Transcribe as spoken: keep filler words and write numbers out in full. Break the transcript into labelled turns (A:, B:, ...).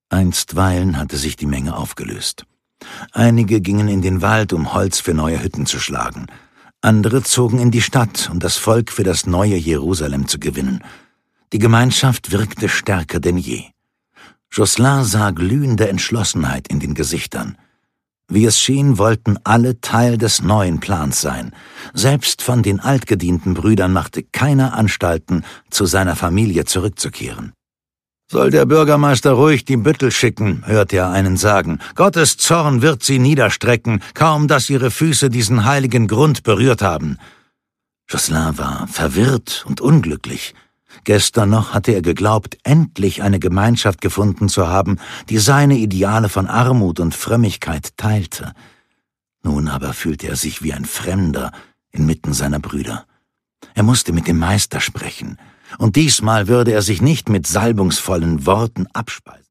A: Einstweilen hatte sich die Menge aufgelöst. Einige gingen in den Wald, um Holz für neue Hütten zu schlagen. Andere zogen in die Stadt, um das Volk für das neue Jerusalem zu gewinnen. Die Gemeinschaft wirkte stärker denn je. Josselin sah glühende Entschlossenheit in den Gesichtern. Wie es schien, wollten alle Teil des neuen Plans sein. Selbst von den altgedienten Brüdern machte keiner Anstalten, zu seiner Familie zurückzukehren. »Soll der Bürgermeister ruhig die Büttel schicken«, hörte er einen sagen. »Gottes Zorn wird sie niederstrecken, kaum dass ihre Füße diesen heiligen Grund berührt haben.« Josselin war verwirrt und unglücklich. Gestern noch hatte er geglaubt, endlich eine Gemeinschaft gefunden zu haben, die seine Ideale von Armut und Frömmigkeit teilte. Nun aber fühlte er sich wie ein Fremder inmitten seiner Brüder. Er musste mit dem Meister sprechen, und diesmal würde er sich nicht mit salbungsvollen Worten abspeisen.